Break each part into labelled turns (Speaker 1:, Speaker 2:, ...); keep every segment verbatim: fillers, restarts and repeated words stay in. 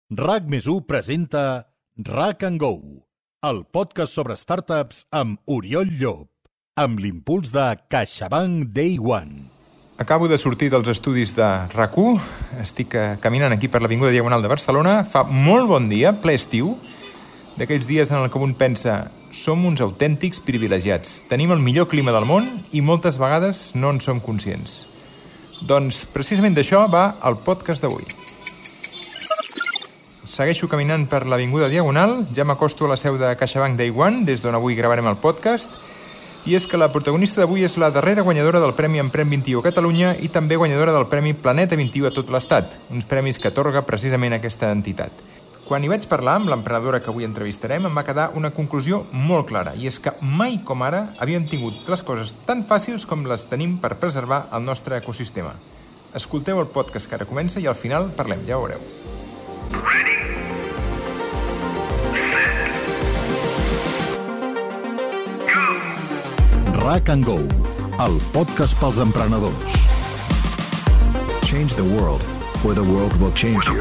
Speaker 1: RAC més u presenta RAC and Go, el podcast sobre startups amb Oriol Llop, amb l'impuls de CaixaBank Day One.
Speaker 2: Acabo de sortir dels estudis de RAC u, estic caminant aquí per l'Avinguda Diagonal de Barcelona, fa molt bon dia, ple estiu, d'aquells dies en el que un pensa som uns autèntics privilegiats, tenim el millor clima del món i moltes vegades no en som conscients. Doncs precisament d'això va el podcast d'avui. Segueixo caminant per l'Avinguda Diagonal, ja m'acosto a la seu de CaixaBank Day One, des d'on avui gravarem el podcast, i és que la protagonista d'avui és la darrera guanyadora del Premi Emprèn vint-i-u a Catalunya i també guanyadora del Premi Planeta vint-i-u a tot l'Estat, uns premis que atorga precisament aquesta entitat. Quan hi vaig parlar amb l'emprenedora que avui entrevistarem, em va quedar una conclusió molt clara, i és que mai com ara havíem tingut les coses tan fàcils com les tenim per preservar el nostre ecosistema. Escolteu el podcast que ara comença i al final parlem, ja ho veureu. Ready?
Speaker 1: RAC and Go, el podcast pels emprenedors.
Speaker 3: Change the world, or the world will change you.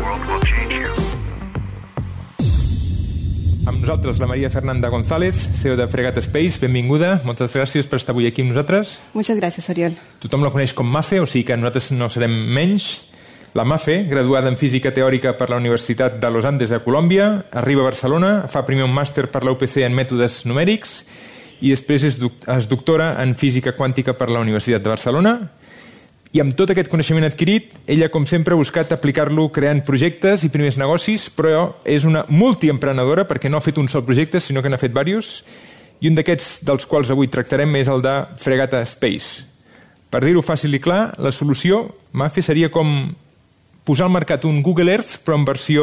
Speaker 2: Amb nosaltres la Maria Fernanda González, C E O de Fregat Space. Benvinguda, moltes gràcies per estar avui aquí amb nosaltres.
Speaker 4: Muchas gracias, Oriol.
Speaker 2: Tothom la coneix com Mafe, o sigui que nosaltres no serem menys. La Mafe, graduada en Física Teòrica per la Universitat de Los Andes a Colòmbia, arriba a Barcelona, fa primer un màster per la U P C en mètodes numèrics i després és, doc- és doctora en Física Quàntica per la Universitat de Barcelona. I amb tot aquest coneixement adquirit, ella, com sempre, ha buscat aplicar-lo creant projectes i primers negocis, però és una multiemprenedora perquè no ha fet un sol projecte, sinó que n'ha fet diversos, i un d'aquests dels quals avui tractarem és el de Fregata Space. Per dir-ho fàcil i clar, la solució, Mafe, seria com posar al mercat un Google Earth, però en versió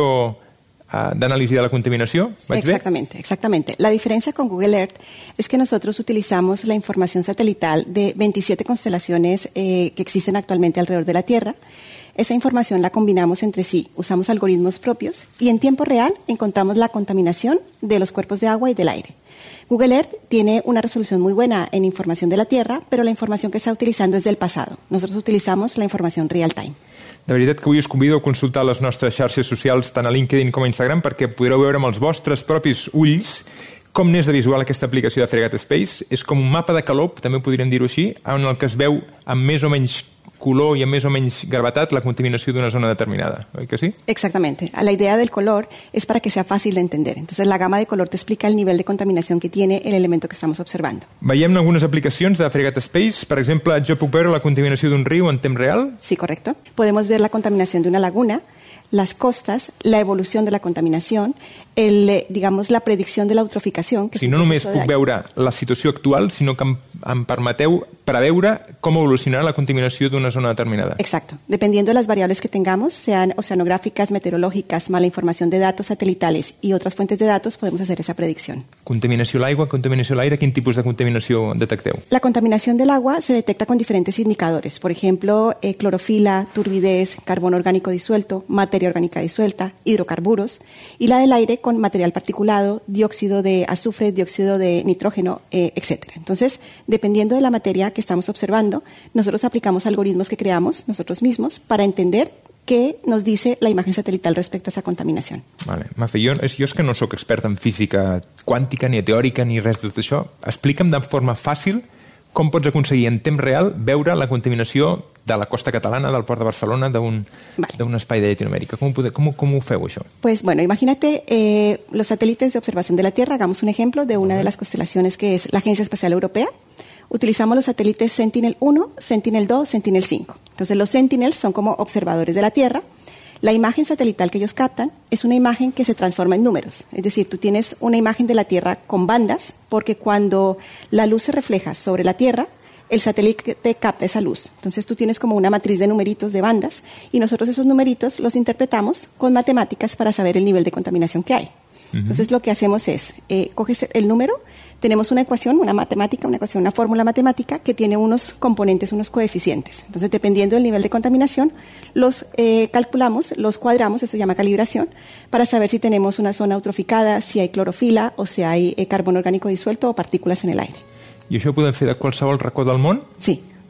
Speaker 2: uh, de análisis de la contaminación.
Speaker 4: Exactamente, exactamente. La diferencia con Google Earth es que nosotros utilizamos la información satelital de veintisiete constelaciones eh, que existen actualmente alrededor de la Tierra. Esa información la combinamos entre sí, usamos algoritmos propios y en tiempo real encontramos la contaminación de los cuerpos de agua y del aire. Google Earth tiene una resolución muy buena en información de la Tierra, pero la información que está utilizando es del pasado. Nosotros utilizamos la información real time.
Speaker 2: De veritat que avui us convido a consultar les nostres xarxes socials, tant a LinkedIn com a Instagram, perquè podreu veure amb els vostres propis ulls com n'és de visual aquesta aplicació de Fregat Space. És com un mapa de calor, també podríem dir-ho així, en el que es veu amb més o menys color i amb més o menys gravetat la contaminació d'una zona determinada, oi que sí?
Speaker 4: Exactamente. La idea del color es para que sea fácil de entender. Entonces, la gama de color te explica el nivel de contaminación que tiene el elemento que estamos observando.
Speaker 2: Veiem algunes aplicacions de Fregat Space. Per exemple, jo puc veure la contaminació d'un riu en temps real?
Speaker 4: Sí, correcto. Podemos ver la contaminación de una laguna, las costas, la evolución de la contaminación, el, digamos, la predicción de la eutroficación. Que
Speaker 2: si no només puc veure la situació actual, sinó que em, em permeteu preveure com evolucionarà la contaminació d'una zona determinada.
Speaker 4: Exacto. Dependiendo de las variables que tengamos, sean oceanográficas, meteorológicas, mala información de datos satelitales y otras fuentes de datos, podemos hacer esa predicción.
Speaker 2: Contaminació a l'aigua, contaminació a l'aire, quin tipus de contaminació detecteu?
Speaker 4: La contaminación del agua se detecta con diferentes indicadores. Por ejemplo, eh, clorofila, turbidez, carbono orgánico disuelto, materia orgánica disuelta, hidrocarburos, y la del aire con material particulado, dióxido de azufre, dióxido de nitrógeno, eh, etcétera. Entonces, dependiendo de la materia que estamos observando, nosotros aplicamos algoritmos que creamos nosotros mismos para entender qué nos dice la imagen satelital respecto a esa contaminación.
Speaker 2: Vale. Mafe, jo, jo és que no sóc expert en física quàntica, ni teòrica, ni res de tot això. Explica'm de forma fàcil com pots aconseguir en temps real veure la contaminació de la costa catalana, del port de Barcelona, d'un vale. espai de Llatinoamèrica. Com, com, com ho feu, això?
Speaker 4: Pues bueno, imagínate eh, los satélites de observación de la Tierra. Hagamos un ejemplo de una de las constelaciones que es la Agencia Espacial Europea. Utilizamos los satélites Sentinel uno, Sentinel dos, Sentinel cinco. Entonces, los Sentinels son como observadores de la Tierra. La imagen satelital que ellos captan es una imagen que se transforma en números. Es decir, tú tienes una imagen de la Tierra con bandas, porque cuando la luz se refleja sobre la Tierra, el satélite capta esa luz. Entonces, tú tienes como una matriz de numeritos, de bandas, y nosotros esos numeritos los interpretamos con matemáticas para saber el nivel de contaminación que hay. Entonces, lo que hacemos es, eh, coges el número, tenemos una ecuación, una matemática, una ecuación, una fórmula matemática que tiene unos componentes, unos coeficientes. Entonces, dependiendo del nivel de contaminación, los eh, calculamos, los cuadramos, eso se llama calibración, para saber si tenemos una zona eutroficada, si hay clorofila o si hay eh, carbono orgánico disuelto o partículas en el aire.
Speaker 2: I això ho podem fer de qualsevol racó del món?
Speaker 4: Sí.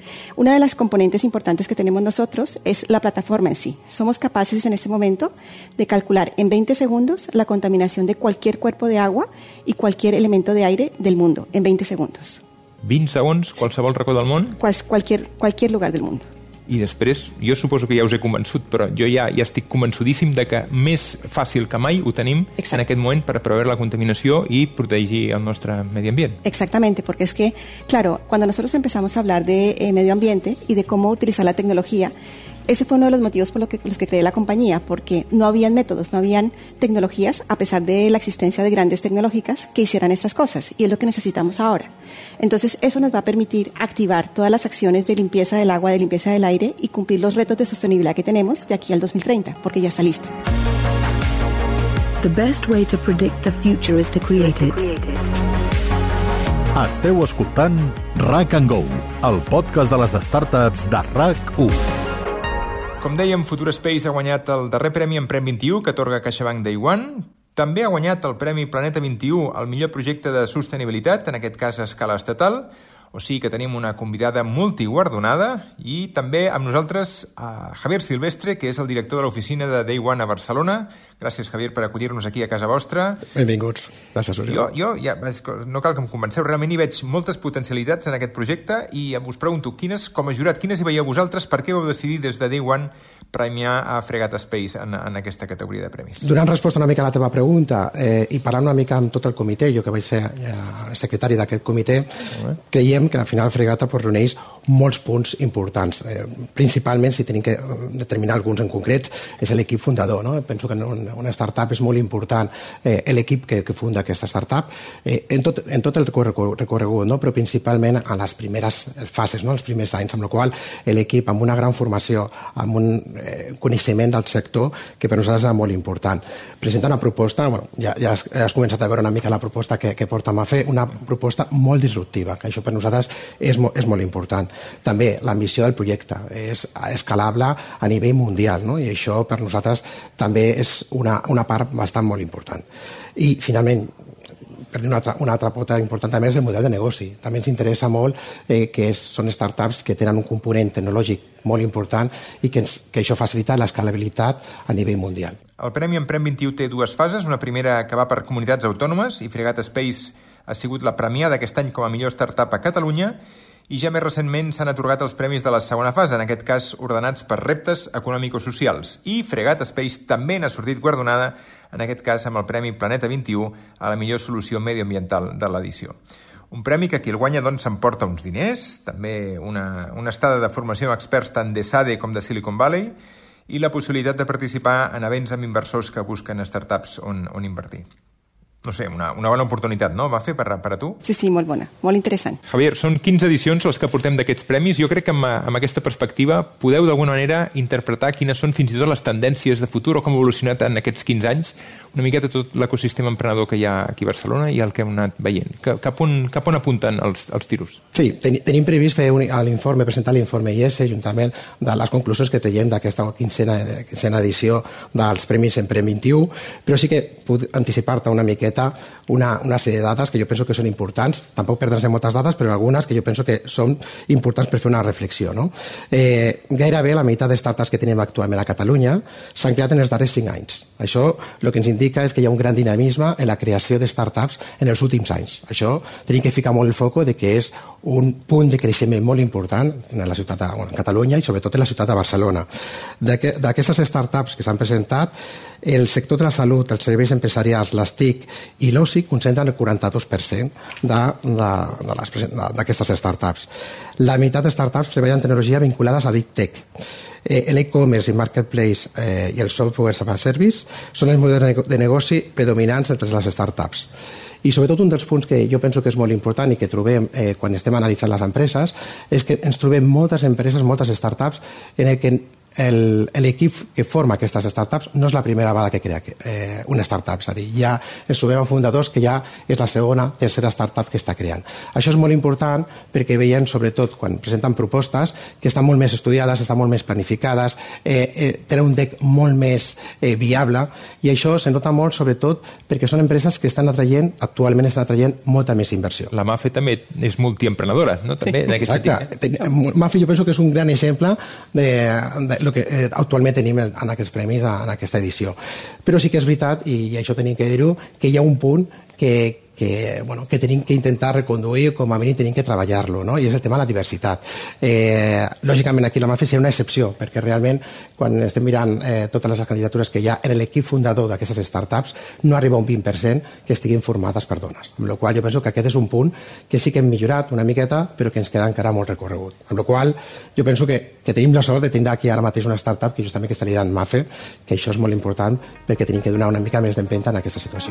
Speaker 4: Una de las componentes importantes que tenemos nosotros es la plataforma en sí. Somos capaces en este momento de calcular en veinte segundos la contaminación de cualquier cuerpo de agua y cualquier elemento de aire del mundo, en veinte segundos.
Speaker 2: vint segons, qualsevol racó del món?
Speaker 4: Qual, cualquier, cualquier lugar del mundo.
Speaker 2: I després, jo suposo que ja us he convençut, però jo ja, ja estic convençudíssim de que més fàcil que mai ho tenim Exacte. En aquest moment per preveure la contaminació y protegir el nuestro medio ambiente.
Speaker 4: Exactamente, porque es que, claro, cuando nosotros empezamos a hablar de eh, medio ambiente y de cómo utilizar la tecnología, ese fue uno de los motivos por lo que, los que creé la compañía, porque no habían métodos, no habían tecnologías, a pesar de la existencia de grandes tecnológicas, que hicieran estas cosas, y es lo que necesitamos ahora. Entonces, eso nos va a permitir activar todas las acciones de limpieza del agua, de limpieza del aire, y cumplir los retos de sostenibilidad que tenemos de aquí al dos mil treinta, porque ya está lista.
Speaker 5: The best way to predict the future is to create it.
Speaker 1: Esteu escoltant RAC and Go, el podcast de les startups de RAC u.
Speaker 2: Com dèiem, Future Space ha guanyat el darrer premi en Prem vint-i-u que atorga CaixaBank Day One. També ha guanyat el Premi Planeta vint-i-u al millor projecte de sostenibilitat, en aquest cas a escala estatal. O sigui que tenim una convidada multiguardonada i també amb nosaltres a Javier Silvestre, que és el director de l'oficina de Day One a Barcelona. Gràcies, Javier, per acollir-nos aquí a casa vostra.
Speaker 6: Benvinguts. Gràcies, Oriol.
Speaker 2: Jo, jo ja, no cal que em convenceu, realment hi veig moltes potencialitats en aquest projecte i us pregunto, quines, com a jurat, quines hi veieu vosaltres? Per què heu decidit des de Day One premiar a Fregat Space en, en aquesta categoria de premis?
Speaker 6: Donant resposta una mica a la teva pregunta eh, i parlant una mica amb tot el comitè, jo que vaig ser eh, secretari d'aquest comitè, creiem que al final Fregata pues, reuneix molts punts importants. Eh, principalment, si tenim que determinar alguns en concrets, és l'equip fundador. No? Penso que una startup és molt important, eh, l'equip que, que funda aquesta startup, eh, en, tot, en tot el recorregut, no? Però principalment a les primeres fases, no? Els primers anys, amb la qual l'equip, amb una gran formació, amb un eh, coneixement del sector, que per nosaltres és molt important. Presenta una proposta, bueno, ja, ja, has, ja has començat a veure una mica la proposta que, que portem a fer, una proposta molt disruptiva, que això per nosaltres és, és molt important. També l'ambició del projecte és escalable a nivell mundial, no? I això per nosaltres també és una, una part bastant molt important. I finalment, per dir una altra, una altra pota important també és el model de negoci. També ens interessa molt eh, que és, són startups que tenen un component tecnològic molt important i que, ens, que això facilita l'escalabilitat a nivell mundial.
Speaker 2: El Premi Emprem vint-i-u té dues fases, una primera que va per comunitats autònomes i Fregat Space ha sigut la premiada aquest any com a millor startup a Catalunya i ja més recentment s'han atorgat els premis de la segona fase, en aquest cas ordenats per reptes econòmico-socials. I Fregat Space també n'ha sortit guardonada, en aquest cas amb el Premi Planeta vint-i-u a la millor solució medioambiental de l'edició. Un premi que qui el guanya doncs s'emporta uns diners, també una, una estada de formació amb experts tant de SADE com de Silicon Valley i la possibilitat de participar en events amb inversors que busquen startups on, on invertir. No sé, una, una bona oportunitat, no? Va fer per, per a tu?
Speaker 4: Sí, sí, molt bona, molt interessant.
Speaker 2: Javier, són quinze edicions les que portem d'aquests premis. Jo crec que amb, amb aquesta perspectiva podeu d'alguna manera interpretar quines són fins i tot les tendències de futur o com ha evolucionat en aquests quinze anys una miqueta tot l'ecosistema emprenedor que hi ha aquí a Barcelona i el que hem anat veient. Cap on, cap on apunten els, els tiros?
Speaker 6: Sí, ten, tenim previst fer un, l'informe, presentar l'informe I E S, juntament de les conclusions que traiem d'aquesta quincena, quincena edició dels Premis Emprem vint-i-u, però sí que puc anticipar-te una miqueta una, una sèrie de dades que jo penso que són importants, tampoc perdre-se moltes dades, però algunes que jo penso que són importants per fer una reflexió. No? Eh, gairebé la meitat de startups que tenim actualment a Catalunya s'han creat en els darrers cinc anys. Això el que ens indica és que hi ha un gran dinamisme en la creació de startups en els últims anys. Això tenim que ficar molt el foc de que és un punt de creixement molt important en la ciutat de bueno, Catalunya i sobretot en la ciutat de Barcelona. D'aquestes startups que s'han presentat, el sector de la salut, els serveis empresarials, les T I C i l'O S I concentren el quaranta-dos per cent d'aquestes startups. La meitat de startups treballen en tecnologia vinculades a Deep Tech. Eh, l'e-commerce i marketplace eh, i el software as a service són els models de negoci predominants entre les startups. I sobretot un dels punts que jo penso que és molt important i que trobem eh, quan estem analitzant les empreses és que ens trobem moltes empreses, moltes startups en el que el, l'equip que forma aquestes startups no és la primera vegada que crea eh, una startup, és a dir, ja ens trobem amb fundadors que ja és la segona, tercera startup que està creant. Això és molt important perquè veiem, sobretot, quan presenten propostes, que estan molt més estudiades, estan molt més planificades, eh, eh, tenen un deck molt més eh, viable, i això se nota molt, sobretot, perquè són empreses que estan atraient, actualment estan atraient molta més inversió.
Speaker 2: La MAFE també és multiemprenedora, no? També, sí.
Speaker 6: Exacte. MAFE jo penso que és un gran exemple de, de lo que eh, actualment tenim en, en aquests premis, en aquesta edició. Però sí que és veritat, i, i això tenim que dir-ho, que hi ha un punt que, que, bueno, que tenim que intentar reconduir, com a mínim tenim que treballar-lo, no? I és el tema de la diversitat. Eh, lògicament aquí la MAFE seria una excepció, perquè realment quan estem mirant eh, totes les candidatures que hi ha en l'equip fundador d'aquestes startups no arriba un vint per cent que estiguin formades per dones. Amb la qual jo penso que aquest és un punt que sí que hem millorat una miqueta, però que ens queda encara molt recorregut. Amb la qual jo penso que, que tenim la sort de tenir aquí ara mateix una startup que justament que està liderant MAFE, que això és molt important perquè tenim que donar una mica més d'empenta en aquesta situació.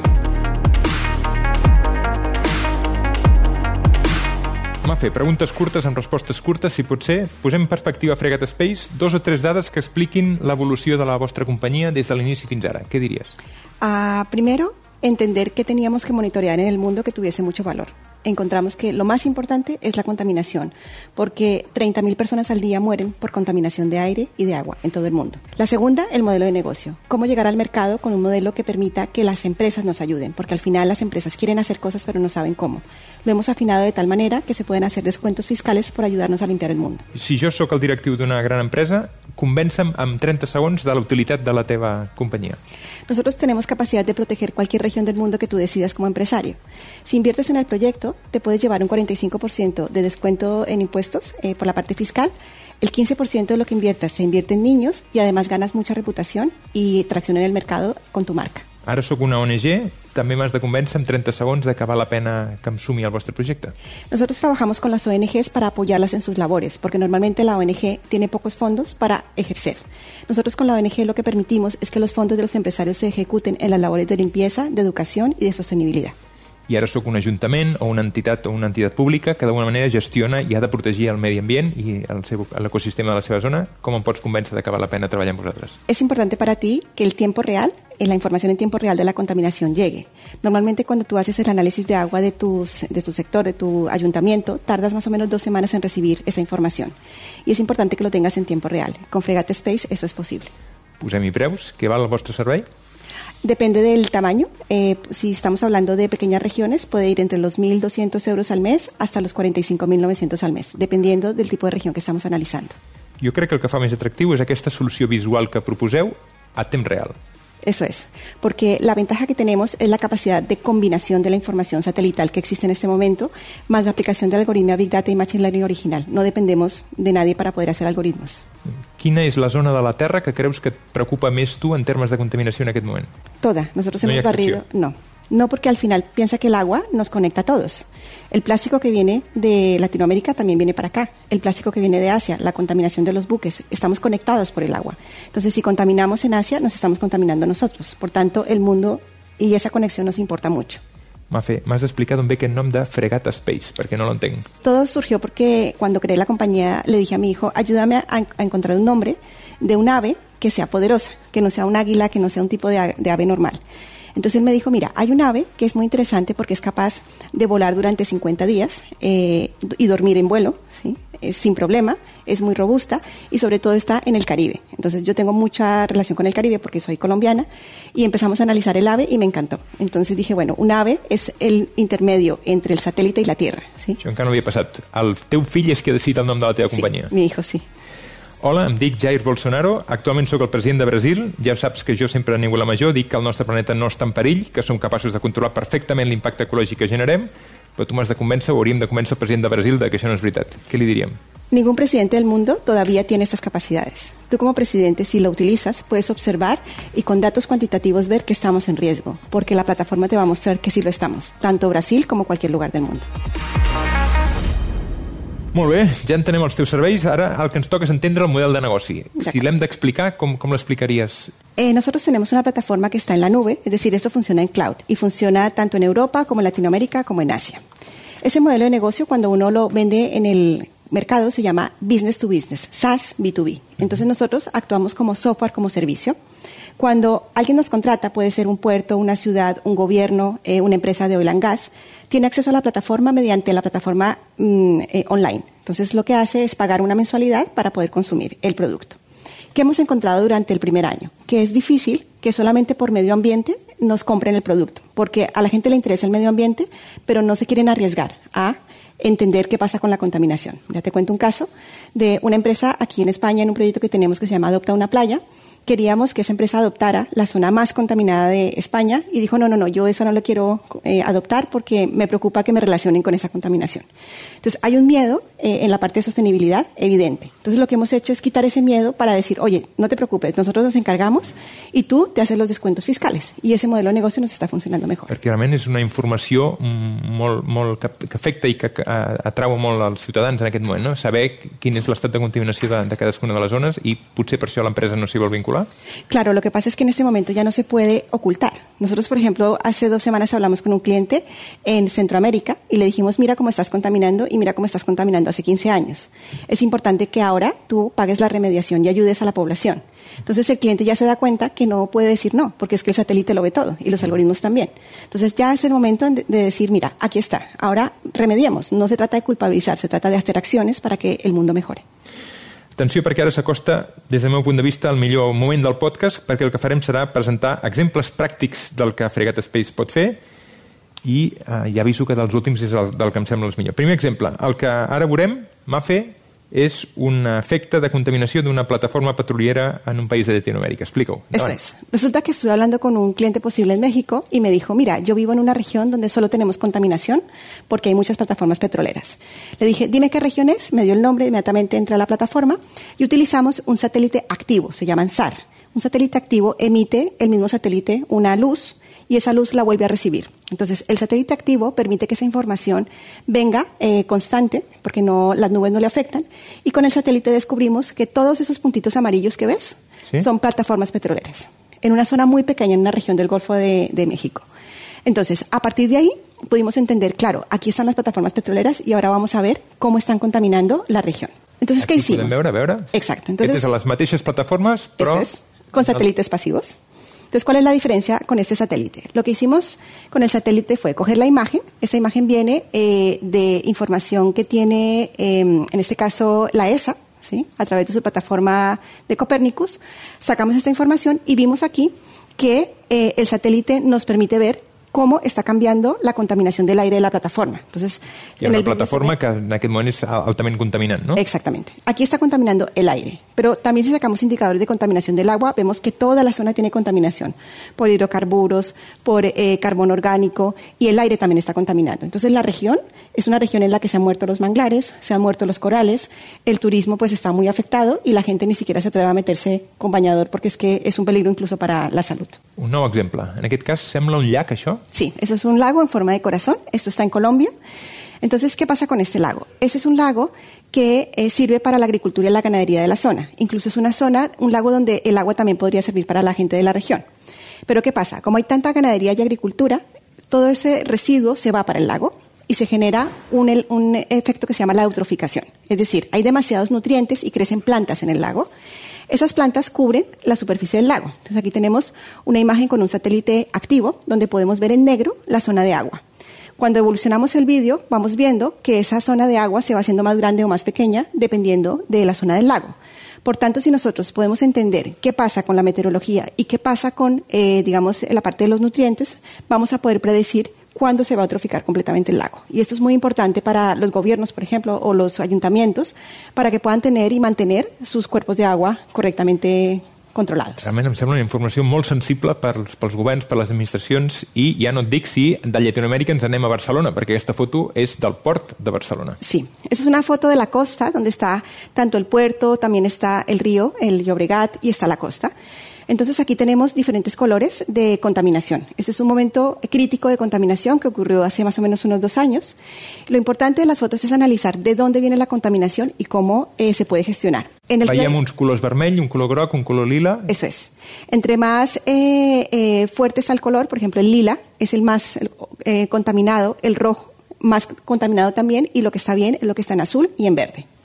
Speaker 2: MAFE, preguntes curtes amb respostes curtes, si pot ser. Posem en perspectiva Fregat Space dos o tres dades que expliquin l'evolució de la vostra companyia des de l'inici fins ara. Què diries?
Speaker 4: Uh, primero, entender que teníamos que monitorear en el mundo que tuviese mucho valor. Encontramos que lo más importante es la contaminación, porque treinta mil personas al día mueren por contaminación de aire y de agua en todo el mundo. La segunda, el modelo de negocio. Cómo llegar al mercado con un modelo que permita que las empresas nos ayuden, porque al final las empresas quieren hacer cosas pero no saben cómo. Lo hemos afinado de tal manera que se pueden hacer descuentos fiscales por ayudarnos a limpiar el mundo.
Speaker 2: Si jo sóc el directiu d'una gran empresa, convencem en treinta segons de la utilitat de la teva companyia.
Speaker 4: Nosotros tenemos capacidad de proteger cualquier región del mundo que tú decidas como empresario. Si inviertes en el proyecto, te puedes llevar un cuarenta y cinco por ciento de descuento en impuestos eh, por la parte fiscal. El quince por ciento de lo que inviertas se invierte en niños y además ganas mucha reputación y tracción en el mercado con tu marca.
Speaker 2: Ara sóc una O N G, també m'has de convèncer en treinta segons de que val la pena que em sumi al vostre projecte.
Speaker 4: Nosotros trabajamos con las O N Ges para apoyarlas en sus labores, porque normalmente la O N G tiene pocos fondos para ejercer. Nosotros con la O N G lo que permitimos es que los fondos de los empresarios se ejecuten en las labores de limpieza, de educación y de sostenibilidad.
Speaker 2: I ara sóc un ajuntament o una entitat o una entitat pública que d'alguna manera gestiona i ha de protegir el medi ambient i el seu, l'ecosistema de la seva zona. Com em pots convèncer de que val la pena treballar amb vosaltres?
Speaker 4: Es importante para ti que el tiempo real, la información en tiempo real de la contaminación llegue. Normalmente cuando tú haces el análisis de agua de, tus, de tu sector, de tu ayuntamiento, tardas más o menos dos semanas en recibir esa información. Y es importante que lo tengas en tiempo real. Con Fregat Space eso es posible.
Speaker 2: Posem-hi preus. Què val el vostre servei?
Speaker 4: Depende del tamaño. Eh, si estamos hablando de pequeñas regiones, puede ir entre los mil doscientos euros al mes hasta los cuarenta y cinco mil novecientos al mes, dependiendo del tipo de región que estamos analizando.
Speaker 2: Jo crec que el que fa més atractiu és aquesta solució visual que proposeu a temps real.
Speaker 4: Eso es, porque la ventaja que tenemos es la capacidad de combinación de la información satelital que existe en este momento, más la aplicación del algoritmo Big Data y Machine Learning original. No dependemos de nadie para poder hacer algoritmos.
Speaker 2: Quina és la zona de la Terra que creus que et preocupa més tu en termes de contaminació en aquest moment?
Speaker 4: Toda. Nosotros
Speaker 2: No
Speaker 4: hemos
Speaker 2: hay excepción.
Speaker 4: barrido... No. No, porque al final piensa que el agua nos conecta a todos. El plástico que viene de Latinoamérica también viene para acá. El plástico que viene de Asia, la contaminación de los buques. Estamos conectados por el agua. Entonces, si contaminamos en Asia, nos estamos contaminando nosotros. Por tanto, el mundo y esa conexión nos importa mucho.
Speaker 2: Mafe, m'has d'explicar d'on ve aquest nom de Fregat Space, perquè no l'entenc.
Speaker 4: Todo surgió porque cuando creé la compañía le dije a mi hijo, ayúdame a, a encontrar un nombre de un ave que sea poderosa, que no sea un águila, que no sea un tipo de, a- de ave normal. Entonces él me dijo, mira, hay un ave que es muy interesante porque es capaz de volar durante cincuenta días eh, y dormir en vuelo, ¿sí? Es sin problema, es muy robusta y sobre todo está en el Caribe. Entonces yo tengo mucha relación con el Caribe porque soy colombiana y empezamos a analizar el ave y me encantó. Entonces dije, bueno, un ave es el intermedio entre el satélite y la Tierra, ¿sí?
Speaker 2: Això encara no havia passat. El teu fill és qui ha decidit el nom de la teva
Speaker 4: Sí,
Speaker 2: companyia.
Speaker 4: mi hijo, sí.
Speaker 2: Hola, em dic Jair Bolsonaro, actualment sóc el president de Brasil. Ja saps que jo sempre ningú la major, dic que el nostre planeta no està en perill, que som capaços de controlar perfectament l'impacte ecològic que generem, però tu m'has de convèncer, o hauríem de convèncer el president de Brasil de que això no és veritat. Què li diríem?
Speaker 4: Ningún presidente del mundo todavía tiene estas capacidades. Tú como presidente, si lo utilizas, puedes observar y con datos cuantitativos ver que estamos en riesgo, porque la plataforma te va a mostrar que sí lo estamos, tanto Brasil como cualquier lugar del mundo.
Speaker 2: Molt bé, ja entenem els teus serveis. Ara el que ens toca és entendre el model de negoci. Si l'hem d'explicar, com, com l'explicaries?
Speaker 4: Eh, nosotros tenemos una plataforma que está en la nube, es decir, esto funciona en cloud y funciona tanto en Europa como en Latinoamérica como en Asia. Ese modelo de negocio, cuando uno lo vende en el mercado se llama Business to Business, SaaS B dos B. Entonces nosotros actuamos como software como servicio. Cuando alguien nos contrata, puede ser un puerto, una ciudad, un gobierno, eh, una empresa de oil and gas, tiene acceso a la plataforma mediante la plataforma mm, eh, online. Entonces lo que hace es pagar una mensualidad para poder consumir el producto. ¿Qué hemos encontrado durante el primer año? Que es difícil que solamente por medio ambiente nos compren el producto, porque a la gente le interesa el medio ambiente, pero no se quieren arriesgar a entender qué pasa con la contaminación. Ya te cuento un caso de una empresa aquí en España, en un proyecto que tenemos que se llama Adopta una Playa. Queríamos que esa empresa adoptara la zona más contaminada de España y dijo, no, no, no, yo esa no la quiero eh, adoptar porque me preocupa que me relacionen con esa contaminación. Entonces, hay un miedo eh, en la parte de sostenibilidad evidente. Entonces, lo que hemos hecho es quitar ese miedo para decir, oye, no te preocupes, nosotros nos encargamos y tú te haces los descuentos fiscales. I ese modelo de negocio nos està funcionant mejor.
Speaker 2: Perquè realment és una informació molt, molt que, que afecta i que, que atrau molt als ciutadans en aquest moment, no? Saber quin és l'estat de contaminació de, de cadascuna de les zones i potser per això l'empresa no s'hi vol vincular.
Speaker 4: Claro, lo que pasa es que en este momento ya no se puede ocultar. Nosotros, por ejemplo, hace dos semanas hablamos con un cliente en Centroamérica y le dijimos, mira cómo estás contaminando y mira cómo estás contaminando hace quince años. Es importante que ahora tú pagues la remediación y ayudes a la población. Entonces el cliente ya se da cuenta que no puede decir no, porque es que el satélite lo ve todo y los algoritmos también. Entonces ya es el momento de decir, mira, aquí está, ahora remediemos. No se trata de culpabilizar, se trata de hacer acciones para que el mundo mejore.
Speaker 2: Atenció, perquè ara s'acosta, des del meu punt de vista, el millor moment del podcast, perquè el que farem serà presentar exemples pràctics del que Fregat Space pot fer i eh, ja aviso que dels últims és el del que em sembla el millor. Primer exemple, el que ara veurem, Mafe, és un efecte de contaminació d'una plataforma petroliera en un país de Latinoamérica. Explica-ho.
Speaker 4: Eso es. Resulta que estuve hablando con un cliente posible en México y me dijo, mira, yo vivo en una región donde solo tenemos contaminación porque hay muchas plataformas petroleras. Le dije, dime qué región es, me dio el nombre, inmediatamente entré a la plataforma y utilizamos un satélite activo, se llaman S A R. Un satélite activo emite el mismo satélite una luz y esa luz la vuelve a recibir. Entonces, el satélite activo permite que esa información venga eh, constante, porque no, las nubes no le afectan, y con el satélite descubrimos que todos esos puntitos amarillos que ves ¿Sí? son plataformas petroleras, en una zona muy pequeña, en una región del Golfo de, de México. Entonces, a partir de ahí, pudimos entender, claro, aquí están las plataformas petroleras y ahora vamos a ver cómo están contaminando la región. Entonces,
Speaker 2: aquí
Speaker 4: ¿qué hicimos?
Speaker 2: Podem veure, veure.
Speaker 4: Exacto. Entonces,
Speaker 2: Aquestes a les mateixes plataformes, però...
Speaker 4: Es, con satélites pasivos. Entonces, ¿cuál es la diferencia con este satélite? Lo que hicimos con el satélite fue coger la imagen. Esta imagen viene eh, de información que tiene, eh, en este caso, la E S A, ¿sí? A través de su plataforma de Copernicus. Sacamos esta información y vimos aquí que eh, el satélite nos permite ver cómo está cambiando la contaminación del aire de la plataforma. Entonces,
Speaker 2: hi ha una plataforma que en aquest moment és altament contaminant, ¿no?
Speaker 4: Exactamente. Aquí está contaminando el aire, pero también si sacamos indicadores de contaminación del agua, vemos que toda la zona tiene contaminación por hidrocarburos, por eh, carbón orgánico, y el aire también está contaminando. Entonces, la región es una región en la que se han muerto los manglares, se han muerto los corales, el turismo pues está muy afectado y la gente ni siquiera se atreve a meterse con bañador porque es que es un peligro incluso para la salud.
Speaker 2: Un nou exemple. En aquest cas, sembla un llac, això?
Speaker 4: Sí, eso es un lago en forma de corazón. Esto está en Colombia. Entonces, ¿qué pasa con este lago? Ese es un lago que eh, sirve para la agricultura y la ganadería de la zona. Incluso es una zona, un lago donde el agua también podría servir para la gente de la región. Pero ¿qué pasa? Como hay tanta ganadería y agricultura, todo ese residuo se va para el lago y se genera un, un efecto que se llama la eutroficación. Es decir, hay demasiados nutrientes y crecen plantas en el lago. Esas plantas cubren la superficie del lago. Entonces aquí tenemos una imagen con un satélite activo donde podemos ver en negro la zona de agua. Cuando evolucionamos el vídeo, vamos viendo que esa zona de agua se va haciendo más grande o más pequeña dependiendo de la zona del lago. Por tanto, si nosotros podemos entender qué pasa con la meteorología y qué pasa con, eh, digamos, la parte de los nutrientes, vamos a poder predecir cuándo se va a eutroficar completamente el lago. Y esto es muy importante para los gobiernos, por ejemplo, o los ayuntamientos, para que puedan tener y mantener sus cuerpos de agua correctamente controlados.
Speaker 2: Realment em sembla una informació molt sensible pels, pels governs, per les administracions, i ja no et dic si de Llatinoamèrica ens anem a Barcelona, perquè aquesta foto és del port de Barcelona.
Speaker 4: Sí, esa es una foto de la costa, donde está tanto el puerto, también está el río, el Llobregat, y está la costa. Entonces aquí tenemos diferentes colores de contaminación. Este es un momento crítico de contaminación que ocurrió hace más o menos unos dos años. Lo importante de las fotos es analizar de dónde viene la contaminación y cómo eh, se puede gestionar. En el
Speaker 2: Veiem uns colors vermell, un color groc, un color lila.
Speaker 4: Eso es. Entre más eh, eh, fuerte está el color, por ejemplo el lila es el más eh, contaminado, el rojo más contaminado también, y lo que está bien es lo que está en azul y en verde.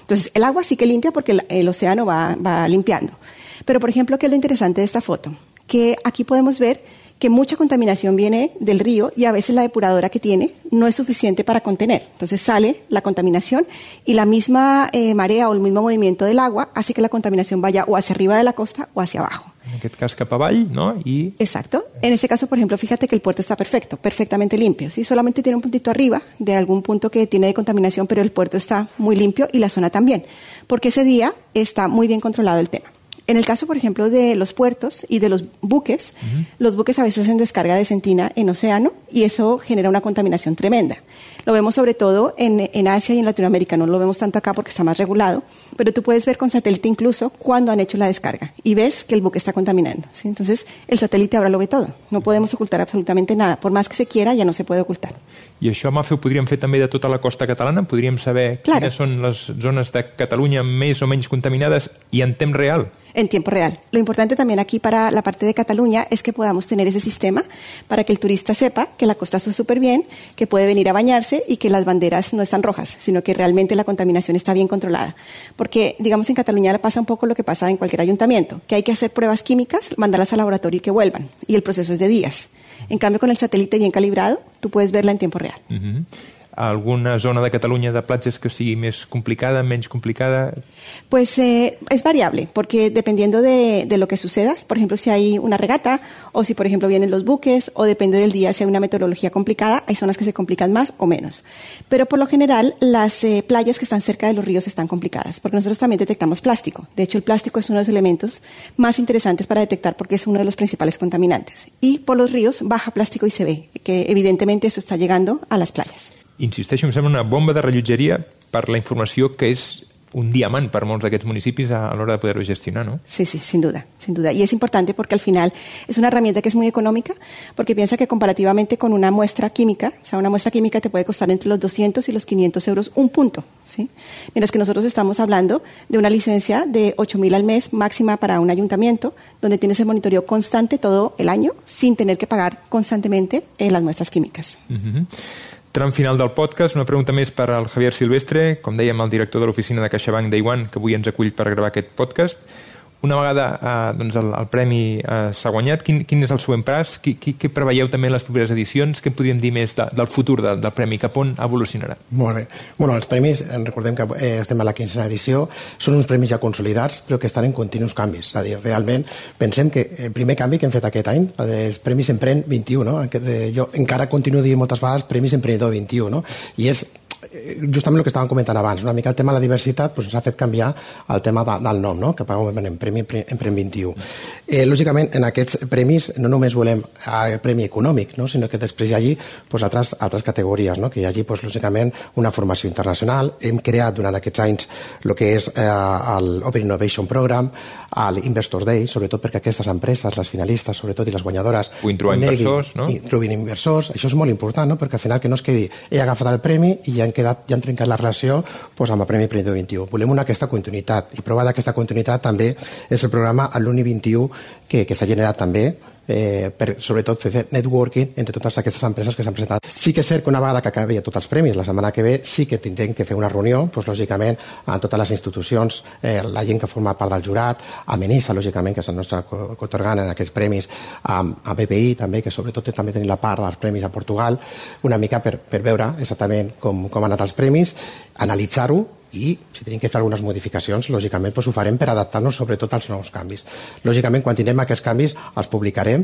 Speaker 4: Entonces, el agua sí que limpia porque el, el océano va, va limpiando. Pero, por ejemplo, ¿qué es lo interesante de esta foto? Que aquí podemos ver que mucha contaminación viene del río y a veces la depuradora que tiene no es suficiente para contener. Entonces sale la contaminación y la misma eh, marea o el mismo movimiento del agua hace que la contaminación vaya o hacia arriba de la costa o hacia abajo.
Speaker 2: En aquest cas cap avall, no? I...
Speaker 4: Exacto. En este caso, por ejemplo, fíjate que el puerto está perfecto, perfectamente limpio. ¿Sí? Solamente tiene un puntito arriba de algún punto que tiene de contaminación, pero el puerto está muy limpio y la zona también, porque ese día está muy bien controlado el tema. En el caso, por ejemplo, de los puertos y de los buques, uh-huh. los buques a veces hacen descarga de sentina en océano y eso genera una contaminación tremenda. Lo vemos sobre todo en, en Asia y en Latinoamérica, no lo vemos tanto acá porque está más regulado, pero tú puedes ver con satélite incluso cuando han hecho la descarga y ves que el buque está contaminando. ¿Sí? Entonces, el satélite ahora lo ve todo. No podemos ocultar absolutamente nada. Por más que se quiera, ya no se puede ocultar.
Speaker 2: I això, Mafe, ho podríem fer també de tota la costa catalana? Podríem saber claro. quines són les zones de Catalunya més o menys contaminades i en temps real?
Speaker 4: En tiempo real. Lo importante también aquí para la parte de Cataluña es que podamos tener ese sistema para que el turista sepa que la costa está súper bien, que puede venir a bañarse y que las banderas no están rojas, sino que realmente la contaminación está bien controlada. Porque, digamos, en Cataluña le pasa un poco lo que pasa en cualquier ayuntamiento, que hay que hacer pruebas químicas, mandarlas al laboratorio y que vuelvan. Y el proceso es de días. En cambio, con el satélite bien calibrado, tú puedes verla en tiempo real.
Speaker 2: Uh-huh. ¿Alguna zona de Cataluña de platges que sigui més complicada, menys complicada?
Speaker 4: Pues eh, es variable, porque dependiendo de, de lo que suceda, por ejemplo, si hay una regata, o si, por ejemplo, vienen los buques, o depende del día, si hay una meteorología complicada, hay zonas que se complican más o menos. Pero por lo general, las eh, playas que están cerca de los ríos están complicadas, porque nosotros también detectamos plástico. De hecho, el plástico es uno de los elementos más interesantes para detectar, porque es uno de los principales contaminantes. Y por los ríos baja plástico y se ve que evidentemente eso está llegando a las playas.
Speaker 2: Insisteixo, em sembla una bomba de rellotgeria per la informació que és un diamant per molts d'aquests municipis a l'hora de poder-ho gestionar, ¿no?
Speaker 4: Sí, sí, sin duda, sin duda. Y es importante porque al final es una herramienta que es muy económica, porque piensa que comparativamente con una muestra química, o sea, una muestra química te puede costar entre los doscientos y los quinientos euros un punto, ¿sí? Mientras que nosotros estamos hablando de una licencia de ocho mil al mes máxima para un ayuntamiento, donde tienes el monitoreo constante todo el año, sin tener que pagar constantemente eh, las muestras químicas.
Speaker 2: Uh-huh. Tram final del podcast, una pregunta més per al Javier Silvestre, com dèiem, el director de l'oficina de CaixaBank Day One, que avui ens acull per gravar aquest podcast. Una vegada eh, doncs el, el premi eh, s'ha guanyat, quin, quin és el següent pas? Qui, qui, què preveieu també en les properes edicions? Què podríem dir més de, del futur de, del premi? Cap on evolucionarà?
Speaker 6: Molt bé. Bueno, els premis, recordem que eh, estem a la quinzena edició, són uns premis ja consolidats, però que estan en continus canvis. És a dir, realment, pensem que el primer canvi que hem fet aquest any, els Premis Emprèn vint-i-u, no? Jo encara continuo dient moltes vegades Premis Emprenedor vint-i-u, no? I és justament el que estàvem comentant abans, una mica el tema de la diversitat doncs ens ha fet canviar el tema de, del nom, no? Que pagàvem en Premi Emprèn vint-i-u. Eh, lògicament, en aquests premis no només volem el premi econòmic, no? Sinó que després hi hagi doncs, altres, altres categories, no? Que hi hagi, doncs, lògicament, una formació internacional. Hem creat durant aquests anys el que és eh, l'Open Innovation Program, l'Investor Day, sobretot perquè aquestes empreses, les finalistes, sobretot, i les guanyadores,
Speaker 2: puguin trobar inversors, no?
Speaker 6: I trobin inversors. Això és molt important, no? Perquè al final que no es quedi he agafat el premi i ja han quedat, ja han trencat la relació doncs, amb el Premi Emprendedor vint-i-u. Volem una aquesta continuïtat, i prova d'aquesta continuïtat també és el programa Alumni vint-i-u que, que s'ha generat també eh, per sobretot fer networking entre totes aquestes empreses que s'han presentat. Sí que és cert que una vegada que acabi tots els premis, la setmana que ve sí que tindrem que fer una reunió, doncs, lògicament, amb totes les institucions, eh, la gent que forma part del jurat, amb Enisa, lògicament, que és el nostre cotorgant en aquests premis, amb, amb B P I també, que sobretot també tenim la part dels premis a Portugal, una mica per, per veure exactament com, com han anat els premis, analitzar-ho, i si tenim que fer algunes modificacions, lògicament doncs ho farem per adaptar-nos sobretot als nous canvis. Lògicament, quan tindrem aquests canvis, els publicarem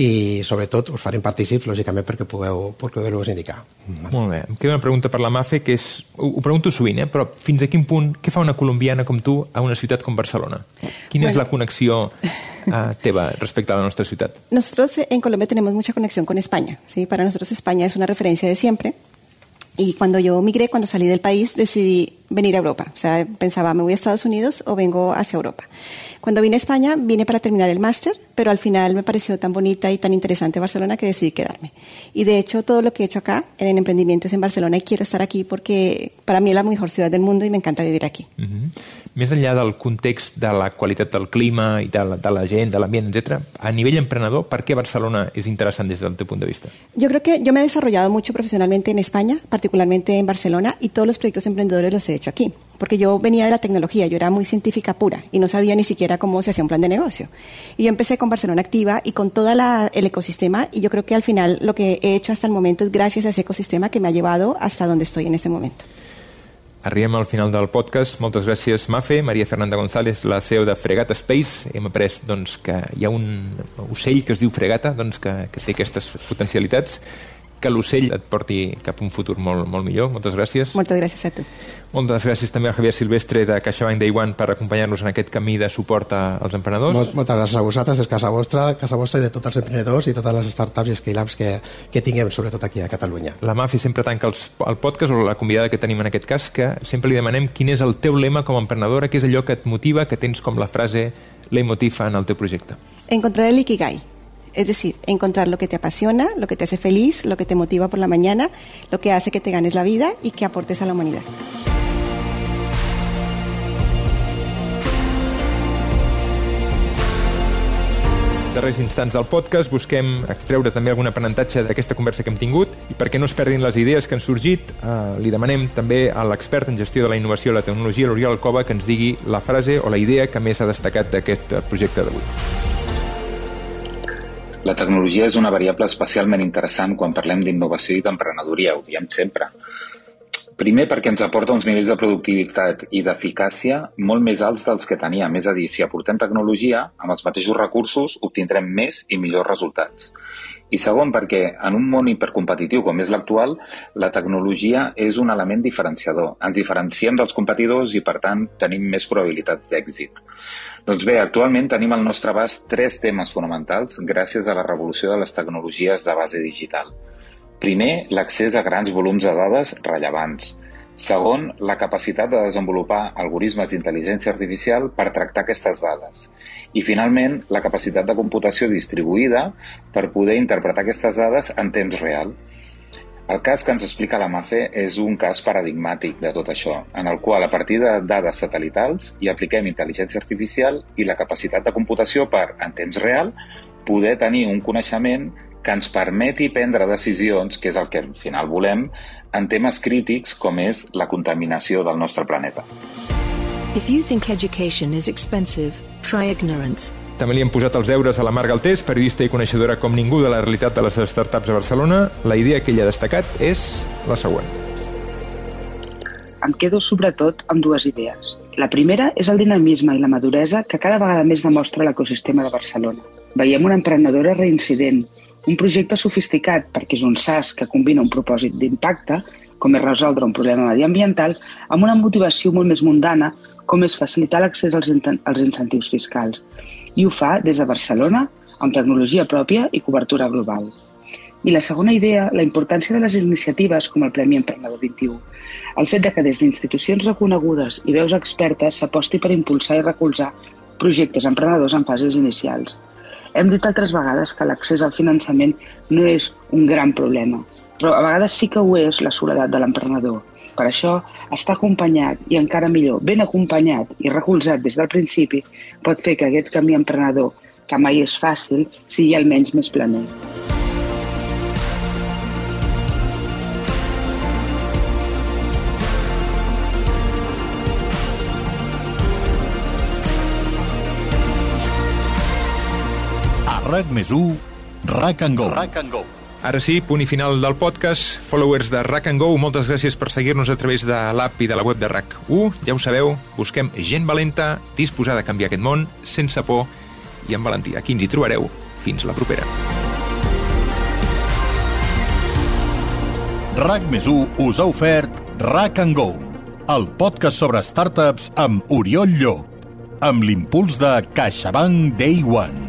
Speaker 6: i sobretot us farem partícips, lògicament, perquè pugueu, pugueu-vos indicar.
Speaker 2: Molt bé. Em queda una pregunta per la Mafe, que és, ho, ho pregunto sovint, eh? Però fins a quin punt, què fa una colombiana com tu a una ciutat com Barcelona? Quina bueno. és la connexió eh, teva respecte a la nostra ciutat?
Speaker 4: Nosotros en Colombia tenemos mucha conexión con España, ¿sí? Para nosotros España es una referencia de siempre. Y cuando yo migré, cuando salí del país, decidí venir a Europa. O sea, pensaba, ¿me voy a Estados Unidos o vengo hacia Europa? Cuando vine a España, vine para terminar el máster, pero al final me pareció tan bonita y tan interesante Barcelona que decidí quedarme. Y de hecho, todo lo que he hecho acá, en emprendimiento, es en Barcelona y quiero estar aquí porque para mí es la mejor ciudad del mundo y me encanta vivir aquí.
Speaker 2: Uh-huh. Més enllà del context de la qualitat del clima i de la, de la gent, de l'ambient, etcètera, a nivell emprenedor, ¿per qué Barcelona es interesante desde tu punto de vista?
Speaker 4: Yo creo que yo me he desarrollado mucho profesionalmente en España, particularmente en Barcelona, y todos los proyectos emprendedores los he hecho aquí. Porque yo venía de la tecnología, yo era muy científica pura y no sabía ni siquiera cómo se hacía un plan de negocio. Y yo empecé con Barcelona Activa y con todo el ecosistema, y yo creo que al final lo que he hecho hasta el momento es gracias a ese ecosistema que me ha llevado hasta donde estoy en este momento.
Speaker 2: Arribem al final del podcast. Moltes gràcies, Mafe. Maria Fernanda González, la C E O de Fregata Space. Hem après doncs, que hi ha un ocell que es diu Fregata, doncs, que, que té aquestes potencialitats. Que l'ocell et porti cap a un futur molt, molt millor. Moltes gràcies.
Speaker 4: Moltes gràcies a tu.
Speaker 2: Moltes gràcies també a Javier Silvestre de CaixaBank Day One per acompanyar-nos en aquest camí de suport als emprenedors.
Speaker 6: Mol, moltes gràcies a vosaltres, és casa vostra, casa vostra i de tots els emprenedors i totes les startups i scale-ups que, que tinguem, sobretot aquí a Catalunya.
Speaker 2: La Mafi sempre tanca els, el podcast, o la convidada que tenim en aquest cas, que sempre li demanem quin és el teu lema com a emprenedora, què és allò que et motiva, que tens com la frase leitmotiv en el teu projecte.
Speaker 4: Encontrar el Ikigai. Es decir, encontrar lo que te apasiona, lo que te hace feliz, lo que te motiva por la mañana, lo que hace que te ganes la vida y que aportes a la humanidad.
Speaker 2: Darrers instants del podcast busquem extreure també algun aprenentatge d'aquesta conversa que hem tingut, i perquè no es perdin les idees que han sorgit, eh, li demanem també a l'expert en gestió de la innovació i la tecnologia, l'Oriol Alcoba, que ens digui la frase o la idea que més ha destacat d'aquest projecte d'avui.
Speaker 7: La tecnologia és una variable especialment interessant quan parlem d'innovació i d'emprenedoria, ho diem sempre. Primer, perquè ens aporta uns nivells de productivitat i d'eficàcia molt més alts dels que teníem. És a dir, si aportem tecnologia, amb els mateixos recursos obtindrem més i millors resultats. I segon, perquè en un món hipercompetitiu com és l'actual, la tecnologia és un element diferenciador. Ens diferenciem dels competidors i, per tant, tenim més probabilitats d'èxit. Doncs bé, actualment tenim al nostre abast tres temes fonamentals gràcies a la revolució de les tecnologies de base digital. Primer, l'accés a grans volums de dades rellevants. Segon, la capacitat de desenvolupar algoritmes d'intel·ligència artificial per tractar aquestes dades. I finalment, la capacitat de computació distribuïda per poder interpretar aquestes dades en temps real. El cas que ens explica la Mafe és un cas paradigmàtic de tot això, en el qual a partir de dades satelitals hi apliquem intel·ligència artificial i la capacitat de computació per, en temps real, poder tenir un coneixement que ens permeti prendre decisions, que és el que al final volem, en temes crítics com és la contaminació del nostre planeta.
Speaker 5: If you think education is expensive, try ignorance.
Speaker 2: També li hem posat els deures a la Mar Galtés, periodista i coneixedora com ningú de la realitat de les startups a Barcelona. La idea que ella ha destacat és la següent.
Speaker 8: Em quedo sobretot amb dues idees. La primera és el dinamisme i la maduresa que cada vegada més demostra l'ecosistema de Barcelona. Veiem una emprenedora reincident, un projecte sofisticat perquè és un SaaS que combina un propòsit d'impacte, com és resoldre un problema mediambiental, amb una motivació molt més mundana, com és facilitar l'accés als, als incentius fiscals. I ho fa des de Barcelona, amb tecnologia pròpia i cobertura global. I la segona idea, la importància de les iniciatives com el Premi Emprenedor vint-i-u. El fet de que des d'institucions reconegudes i veus expertes s'aposti per impulsar i recolzar projectes emprenedors en fases inicials. Hem dit altres vegades que l'accés al finançament no és un gran problema, però a vegades sí que ho és la soledat de l'emprenedor. Per això, estar acompanyat i encara millor, ben acompanyat i recolzat des del principi pot fer que aquest camí emprenedor, que mai és fàcil, sigui almenys més planer.
Speaker 1: RAC més u, RAC and Go. RAC and Go.
Speaker 2: Ara sí, punt i final del podcast. Followers de RAC and Go, moltes gràcies per seguir-nos a través de l'app i de la web de RAC u. Ja ho sabeu, busquem gent valenta, disposada a canviar aquest món, sense por i amb valentia. Aquí ens hi trobareu. Fins la propera.
Speaker 1: RAC més u us ha ofert RAC and Go, el podcast sobre startups amb Oriol Llop, amb l'impuls de CaixaBank Day One.